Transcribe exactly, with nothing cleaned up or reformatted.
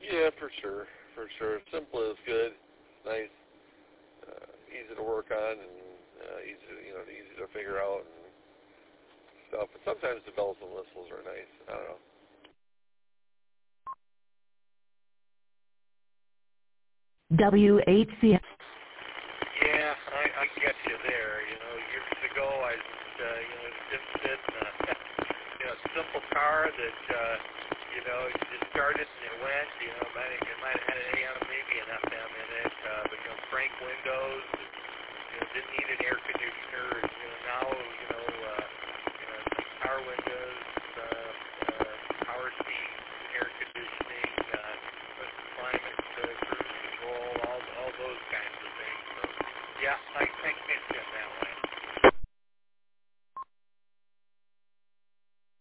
Yeah, for sure, for sure. Simple is good. Nice, uh, easy to work on, and uh, easy, to, you know, easy to figure out and stuff. But sometimes the bells and whistles are nice. I don't know. W H C. Yeah, I, I get you there. You know, years ago I was, uh, you know, interested in a, you know, simple car that, uh, you know, you just started and it went. You know, it might have, it might have had an A M, maybe an F M in it, uh, but you know, crank windows. You know, didn't need an air conditioner.